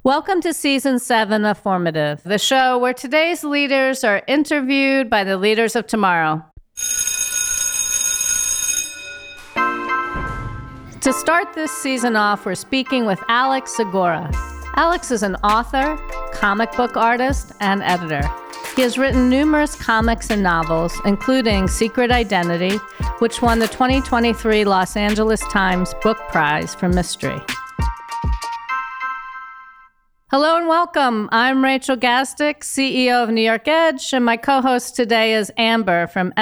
Welcome to Season 7 of Formative, the show where today's leaders are interviewed by the leaders of tomorrow. To start this season off, we're speaking with Alex Segura. Alex is an author, comic book artist, and editor. He has written numerous comics and novels, including Secret Identity, which won the 2023 Los Angeles Times Book Prize for Mystery. Hello and welcome. I'm Rachel Gastick, CEO of New York Edge, and my co-host today is Amber from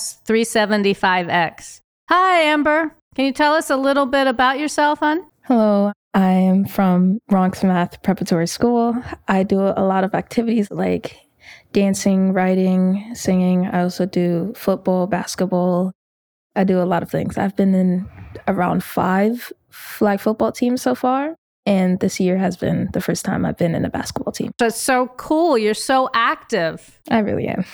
MS375X. Hi, Amber. Can you tell us a little bit about yourself, hon? Hello. I am from Bronx Math Preparatory School. I do a lot of activities like dancing, writing, singing. I also do football, basketball. I do a lot of things. I've been in around 5 flag football teams so far. And this year has been the first time I've been in a basketball team. That's so cool. You're so active. I really am.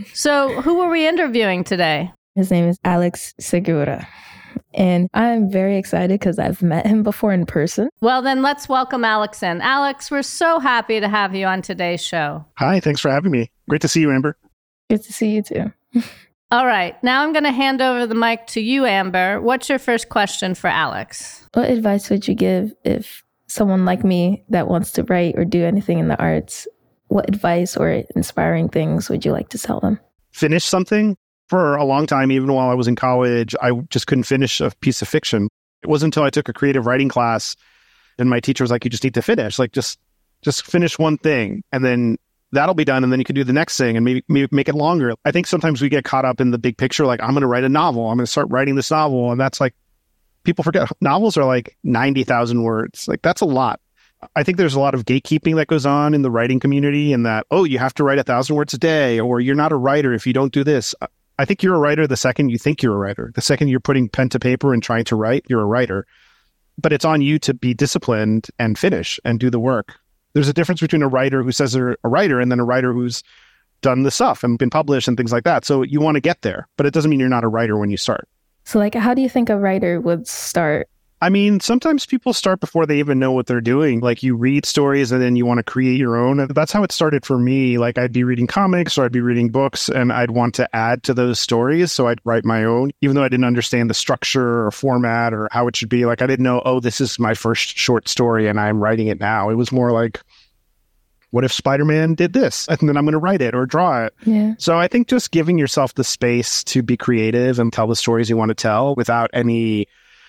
So who are we interviewing today? His name is Alex Segura. And I'm very excited because I've met him before in person. Well, then let's welcome Alex in. Alex, we're so happy to have you on today's show. Hi, thanks for having me. Great to see you, Amber. Good to see you too. All right, now I'm going to hand over the mic to you, Amber. What's your first question for Alex? What advice would you give if someone like me that wants to write or do anything in the arts? What advice or inspiring things would you like to tell them? Finish something. For a long time, even while I was in college, I just couldn't finish a piece of fiction. It wasn't until I took a creative writing class and my teacher was like, you just need to finish. Like, just finish one thing and then that'll be done. And then you can do the next thing and maybe make it longer. I think sometimes we get caught up in the big picture. Like, I'm going to write a novel. I'm going to start writing this novel. And that's like, people forget novels are like 90,000 words. Like, that's a lot. I think there's a lot of gatekeeping that goes on in the writing community and that, oh, you have to write 1,000 words a day, or you're not a writer if you don't do this. I think you're a writer the second you think you're a writer. The second you're putting pen to paper and trying to write, you're a writer. But it's on you to be disciplined and finish and do the work. There's a difference between a writer who says they're a writer and then a writer who's done the stuff and been published and things like that. So you want to get there, but it doesn't mean you're not a writer when you start. So like, how do you think a writer would start? I mean, sometimes people start before they even know what they're doing. Like, you read stories and then you want to create your own. And that's how it started for me. Like, I'd be reading comics or I'd be reading books and I'd want to add to those stories. So I'd write my own, even though I didn't understand the structure or format or how it should be. Like, I didn't know, oh, this is my first short story and I'm writing it now. It was more like, what if Spider-Man did this? And then I'm going to write it or draw it. Yeah. So I think just giving yourself the space to be creative and tell the stories you want to tell without any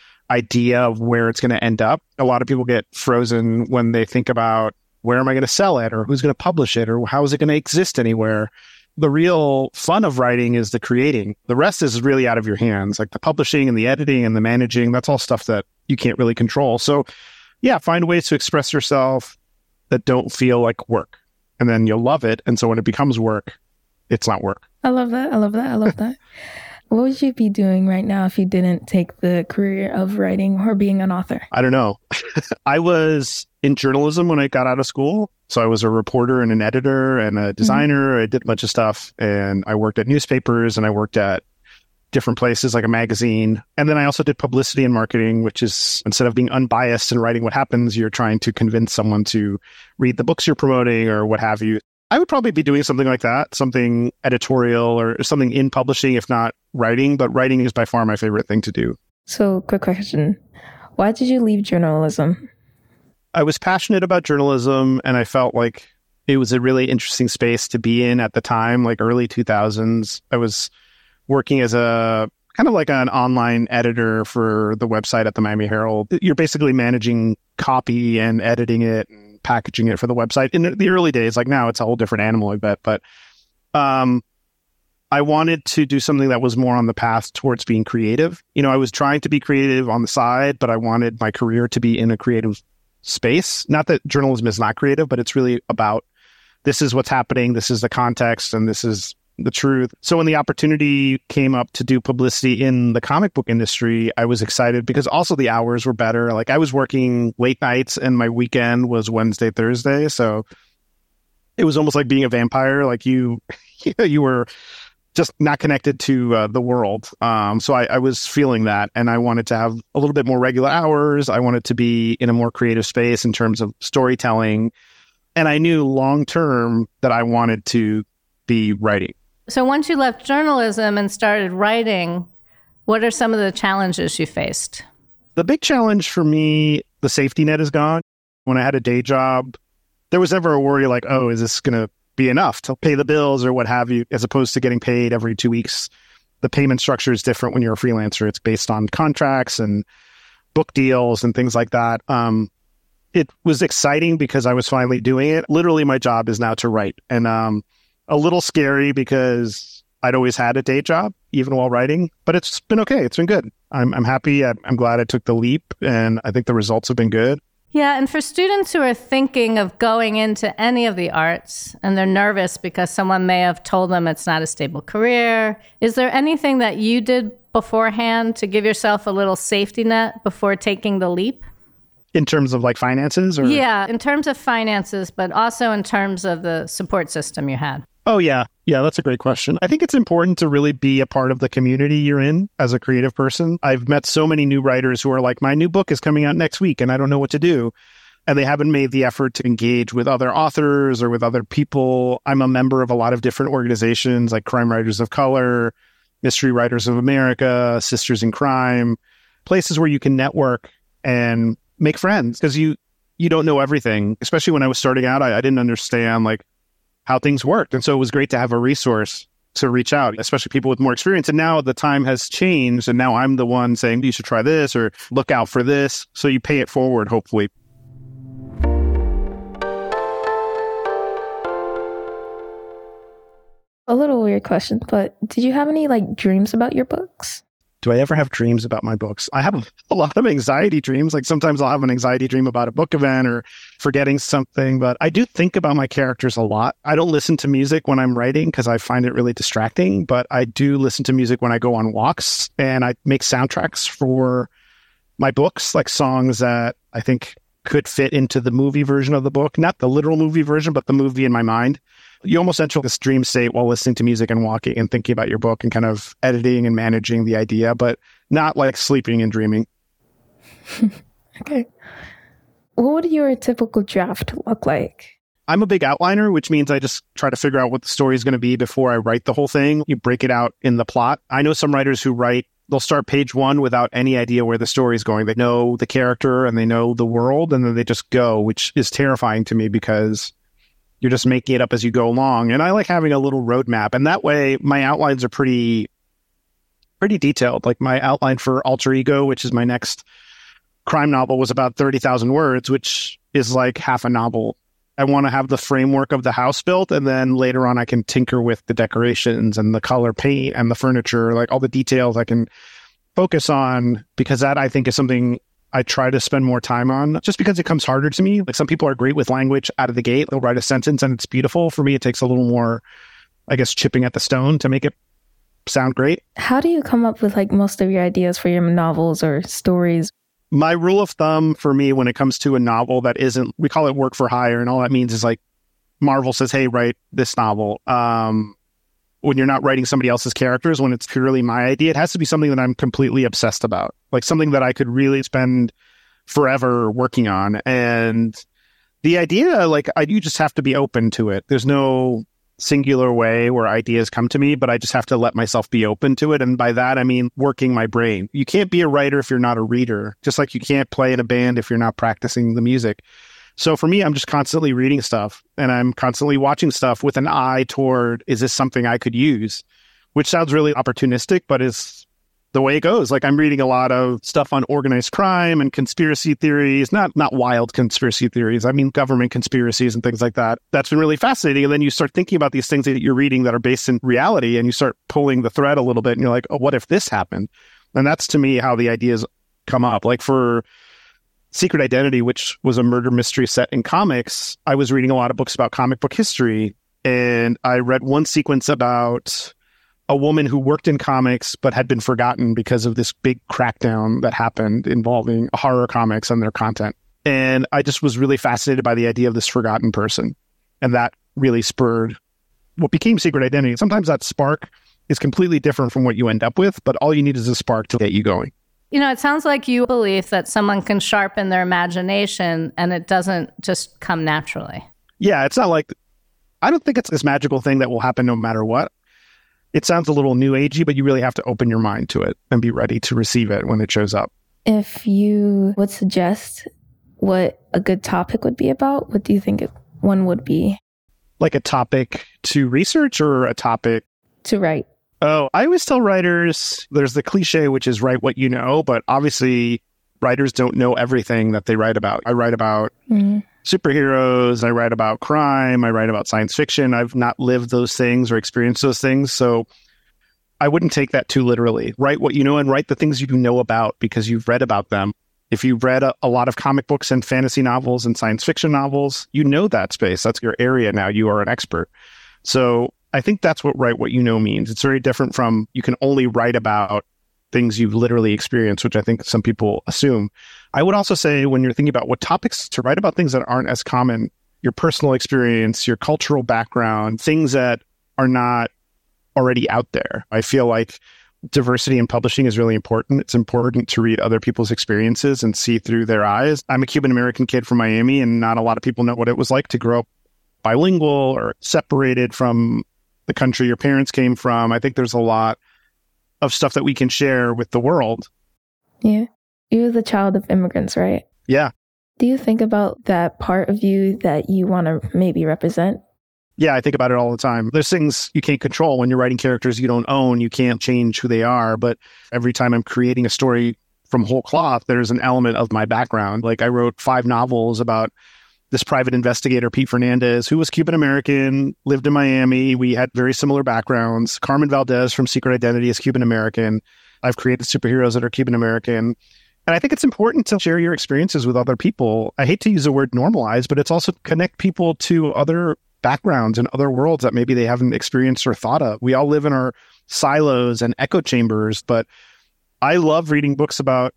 idea of where it's going to end up. A lot of people get frozen when they think about, where am I going to sell it, or who's going to publish it, or how is it going to exist anywhere? The real fun of writing is the creating. The rest is really out of your hands, like the publishing and the editing and the managing. That's all stuff that you can't really control. So yeah, find ways to express yourself that don't feel like work, and then you'll love it. And so when it becomes work, it's not work. I love that. I love that. I love that. What would you be doing right now if you didn't take the career of writing or being an author? I don't know. I was in journalism when I got out of school. So I was a reporter and an editor and a designer. Mm-hmm. I did a bunch of stuff, and I worked at newspapers and I worked at different places like a magazine. And then I also did publicity and marketing, which is, instead of being unbiased and writing what happens, you're trying to convince someone to read the books you're promoting or what have you. I would probably be doing something like that, something editorial or something in publishing, if not writing. But writing is by far my favorite thing to do. So, quick question. Why did you leave journalism? I was passionate about journalism, and I felt like it was a really interesting space to be in at the time, like early 2000s. I was working as a kind of like an online editor for the website at the Miami Herald. You're basically managing copy and editing it and packaging it for the website. In the early days, like now, it's a whole different animal, I bet. But I wanted to do something that was more on the path towards being creative. You know, I was trying to be creative on the side, but I wanted my career to be in a creative space. Not that journalism is not creative, but it's really about, this is what's happening, this is the context, and this is the truth. So when the opportunity came up to do publicity in the comic book industry, I was excited because also the hours were better. Like, I was working late nights and my weekend was Wednesday, Thursday. So it was almost like being a vampire. Like you were just not connected to the world. So I was feeling that, and I wanted to have a little bit more regular hours. I wanted to be in a more creative space in terms of storytelling. And I knew long term that I wanted to be writing. So once you left journalism and started writing, what are some of the challenges you faced? The big challenge for me, the safety net is gone. When I had a day job, there was never a worry like, oh, is this going to be enough to pay the bills or what have you, as opposed to getting paid every 2 weeks. The payment structure is different when you're a freelancer. It's based on contracts and book deals and things like that. It was exciting because I was finally doing it. Literally, my job is now to write. And a little scary because I'd always had a day job, even while writing. But it's been okay. It's been good. I'm happy. I'm glad I took the leap. And I think the results have been good. Yeah, and for students who are thinking of going into any of the arts and they're nervous because someone may have told them it's not a stable career, is there anything that you did beforehand to give yourself a little safety net before taking the leap? In terms of like finances? Or? Yeah, in terms of finances, but also in terms of the support system you had. Oh, yeah. Yeah, that's a great question. I think it's important to really be a part of the community you're in as a creative person. I've met so many new writers who are like, my new book is coming out next week and I don't know what to do. And they haven't made the effort to engage with other authors or with other people. I'm a member of a lot of different organizations like Crime Writers of Color, Mystery Writers of America, Sisters in Crime, places where you can network and make friends because you don't know everything. Especially when I was starting out, I didn't understand like how things worked. And so it was great to have a resource to reach out, especially people with more experience. And now the time has changed. And now I'm the one saying, you should try this or look out for this. So you pay it forward, hopefully. A little weird question, but did you have any like dreams about your books? Do I ever have dreams about my books? I have a lot of anxiety dreams. Like sometimes I'll have an anxiety dream about a book event or forgetting something, but I do think about my characters a lot. I don't listen to music when I'm writing because I find it really distracting, but I do listen to music when I go on walks and I make soundtracks for my books, like songs that I think could fit into the movie version of the book, not the literal movie version, but the movie in my mind. You almost enter this dream state while listening to music and walking and thinking about your book and kind of editing and managing the idea, but not like sleeping and dreaming. Okay. What would your typical draft look like? I'm a big outliner, which means I just try to figure out what the story is going to be before I write the whole thing. You break it out in the plot. I know some writers who they'll start page 1 without any idea where the story is going. They know the character and they know the world, and then they just go, which is terrifying to me because you're just making it up as you go along. And I like having a little roadmap. And that way, my outlines are pretty detailed. Like my outline for Alter Ego, which is my next crime novel, was about 30,000 words, which is like half a novel. I want to have the framework of the house built, and then later on I can tinker with the decorations and the color paint and the furniture, like all the details I can focus on, because that I think is something I try to spend more time on, just because it comes harder to me. Like some people are great with language out of the gate. They'll write a sentence and it's beautiful. For me, it takes a little more, I guess, chipping at the stone to make it sound great. How do you come up with like most of your ideas for your novels or stories? My rule of thumb for me when it comes to a novel that isn't, we call it work for hire. And all that means is like Marvel says, hey, write this novel. When you're not writing somebody else's characters, when it's purely my idea, it has to be something that I'm completely obsessed about, like something that I could really spend forever working on. And the idea, you just have to be open to it. There's no singular way where ideas come to me, but I just have to let myself be open to it. And by that, I mean working my brain. You can't be a writer if you're not a reader, just like you can't play in a band if you're not practicing the music. So for me, I'm just constantly reading stuff and I'm constantly watching stuff with an eye toward, is this something I could use? Which sounds really opportunistic, but is the way it goes. Like I'm reading a lot of stuff on organized crime and conspiracy theories, not wild conspiracy theories. I mean, government conspiracies and things like that. That's been really fascinating. And then you start thinking about these things that you're reading that are based in reality and you start pulling the thread a little bit and you're like, oh, what if this happened? And that's to me how the ideas come up. Like for Secret Identity, which was a murder mystery set in comics, I was reading a lot of books about comic book history. And I read one sequence about a woman who worked in comics but had been forgotten because of this big crackdown that happened involving horror comics and their content. And I just was really fascinated by the idea of this forgotten person. And that really spurred what became Secret Identity. Sometimes that spark is completely different from what you end up with, but all you need is a spark to get you going. It sounds like you believe that someone can sharpen their imagination and it doesn't just come naturally. Yeah, it's not like, I don't think it's this magical thing that will happen no matter what. It sounds a little new agey, but you really have to open your mind to it and be ready to receive it when it shows up. If you would suggest what a good topic would be about, what do you think one would be? Like a topic to research or a topic to write? Oh, I always tell writers, there's the cliche, which is write what you know, but obviously writers don't know everything that they write about. I write about superheroes, I write about crime, I write about science fiction. I've not lived those things or experienced those things, so I wouldn't take that too literally. Write what you know and write the things you know about because you've read about them. If you've read a lot of comic books and fantasy novels and science fiction novels, you know that space. That's your area now. You are an expert. So I think that's what write what you know means. It's very different from you can only write about things you've literally experienced, which I think some people assume. I would also say when you're thinking about what topics to write about, things that aren't as common, your personal experience, your cultural background, things that are not already out there. I feel like diversity in publishing is really important. It's important to read other people's experiences and see through their eyes. I'm a Cuban American kid from Miami, and not a lot of people know what it was like to grow up bilingual or separated from the country your parents came from. I think there's a lot of stuff that we can share with the world. Yeah. You're the child of immigrants, right? Yeah. Do you think about that part of you that you want to maybe represent? Yeah, I think about it all the time. There's things you can't control when you're writing characters you don't own. You can't change who they are. But every time I'm creating a story from whole cloth, there's an element of my background. Like I wrote 5 novels about this private investigator, Pete Fernandez, who was Cuban American, lived in Miami. We had very similar backgrounds. Carmen Valdez from Secret Identity is Cuban American. I've created superheroes that are Cuban American. And I think it's important to share your experiences with other people. I hate to use the word normalize, but it's also connect people to other backgrounds and other worlds that maybe they haven't experienced or thought of. We all live in our silos and echo chambers, but I love reading books about,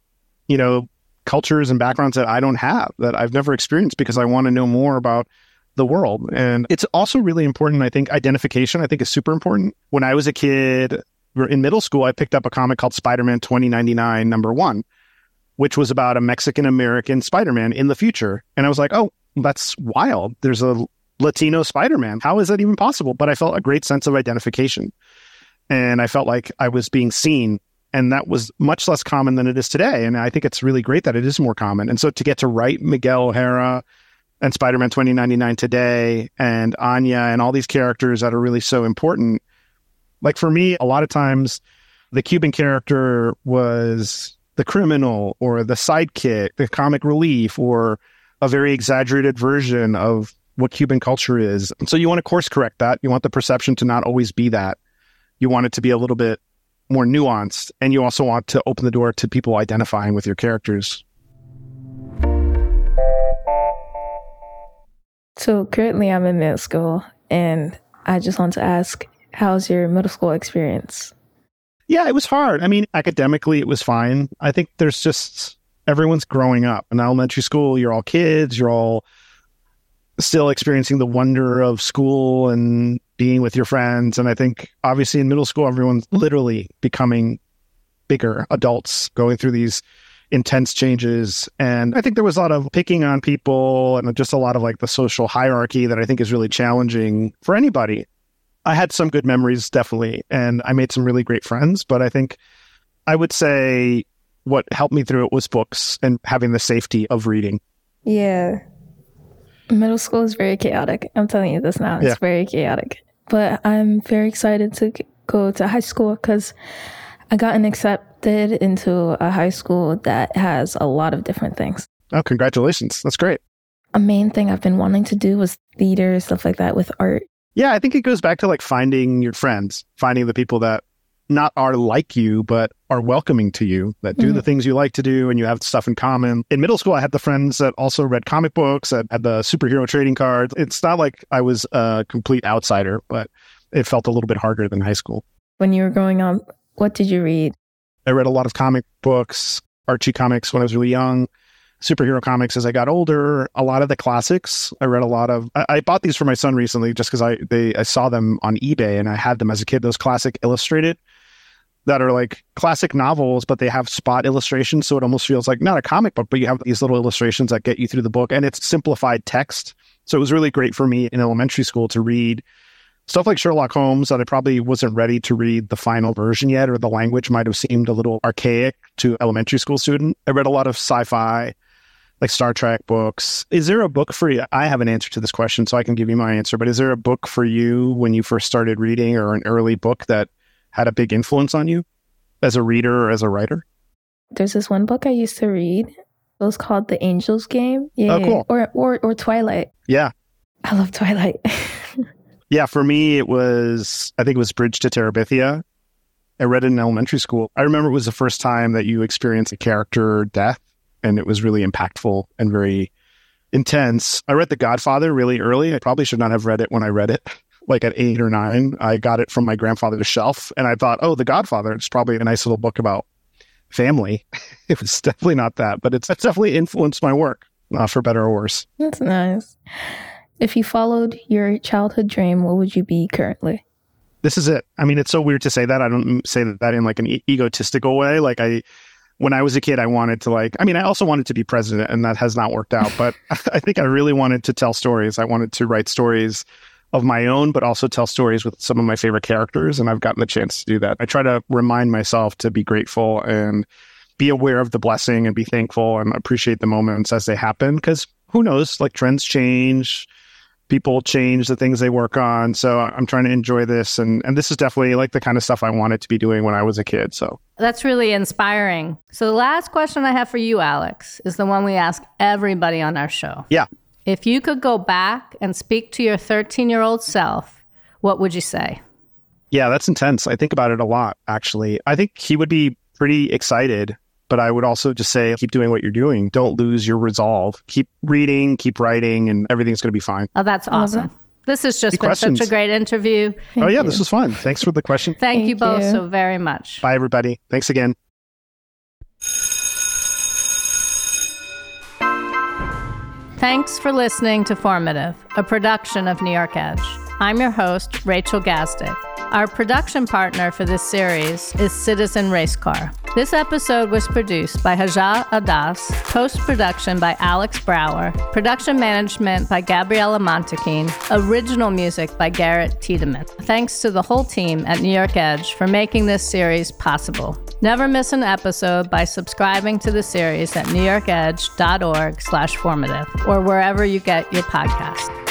cultures and backgrounds that I don't have, that I've never experienced, because I want to know more about the world. And it's also really important, I think, identification, I think, is super important. When I was a kid, in middle school, I picked up a comic called Spider-Man 2099, #1, which was about a Mexican-American Spider-Man in the future. And I was like, oh, that's wild. There's a Latino Spider-Man. How is that even possible? But I felt a great sense of identification. And I felt like I was being seen. And that was much less common than it is today. And I think it's really great that it is more common. And so to get to write Miguel O'Hara and Spider-Man 2099 today and Anya and all these characters that are really so important. Like for me, a lot of times the Cuban character was the criminal or the sidekick, the comic relief, or a very exaggerated version of what Cuban culture is. And so you want to course correct that. You want the perception to not always be that. You want it to be a little bit more nuanced. And you also want to open the door to people identifying with your characters. So currently I'm in middle school, and I just want to ask, how's your middle school experience? Yeah, it was hard. I mean, academically, it was fine. I think there's just, everyone's growing up. In elementary school, you're all kids, you're all still experiencing the wonder of school and being with your friends. And I think obviously in middle school, everyone's literally becoming bigger adults, going through these intense changes. And I think there was a lot of picking on people and just a lot of like the social hierarchy that I think is really challenging for anybody. I had some good memories, definitely, and I made some really great friends. But I think I would say what helped me through it was books and having the safety of reading. Yeah. Middle school is very chaotic. I'm telling you this now. It's very chaotic. But I'm very excited to go to high school because I gotten accepted into a high school that has a lot of different things. Oh, congratulations. That's great. A main thing I've been wanting to do was theater, stuff like that with art. Yeah, I think it goes back to like finding your friends, finding the people that not are like you, but are welcoming to you, that do the things you like to do and you have stuff in common. In middle school, I had the friends that also read comic books, that had the superhero trading cards. It's not like I was a complete outsider, but it felt a little bit harder than high school. When you were growing up, what did you read? I read a lot of comic books, Archie comics when I was really young. superhero comics as I got older. A lot of the classics, I read a lot of. I bought these for my son recently just because I saw them on eBay and I had them as a kid. Those classic illustrated that are like classic novels, but they have spot illustrations, so it almost feels like not a comic book, but you have these little illustrations that get you through the book, and it's simplified text. So it was really great for me in elementary school to read stuff like Sherlock Holmes that I probably wasn't ready to read the final version yet, or the language might have seemed a little archaic to elementary school student. I read a lot of sci-fi, like Star Trek books. Is there a book for you? I have an answer to this question, so I can give you my answer, but is there a book for you when you first started reading, or an early book that had a big influence on you as a reader or as a writer? There's this one book I used to read. It was called The Angel's Game. Yeah, oh, cool. Or Twilight. Yeah. I love Twilight. Yeah, for me, I think it was Bridge to Terabithia. I read it in elementary school. I remember it was the first time that you experienced a character death, and it was really impactful and very intense. I read The Godfather really early. I probably should not have read it when I read it. Like at 8 or 9, I got it from my grandfather's shelf, and I thought, oh, The Godfather, it's probably a nice little book about family. It was definitely not that, but it's definitely influenced my work, for better or worse. That's nice. If you followed your childhood dream, what would you be currently? This is it. I mean, it's so weird to say that. I don't say that in like an egotistical way. Like when I was a kid, I wanted to I also wanted to be president, and that has not worked out, but I think I really wanted to tell stories. I wanted to write stories of my own, but also tell stories with some of my favorite characters. And I've gotten the chance to do that. I try to remind myself to be grateful and be aware of the blessing and be thankful and appreciate the moments as they happen. Because who knows, like trends change, people change the things they work on. So I'm trying to enjoy this. And this is definitely like the kind of stuff I wanted to be doing when I was a kid. So that's really inspiring. So the last question I have for you, Alex, is the one we ask everybody on our show. Yeah. If you could go back and speak to your 13-year-old self, what would you say? Yeah, that's intense. I think about it a lot, actually. I think he would be pretty excited, but I would also just say, keep doing what you're doing. Don't lose your resolve. Keep reading, keep writing, and everything's going to be fine. Oh, that's awesome. This has just been such a great interview. Thank you. This was fun. Thanks for the question. Thank you both so very much. Bye, everybody. Thanks again. Thanks for listening to Formative, a production of New York Edge. I'm your host, Rachel Gazdick. Our production partner for this series is Citizen Racecar. This episode was produced by Haja Adas, post-production by Alex Brower, production management by Gabriella Montequin, original music by Garrett Tiedemann. Thanks to the whole team at New York Edge for making this series possible. Never miss an episode by subscribing to the series at newyorkedge.org/formative or wherever you get your podcast.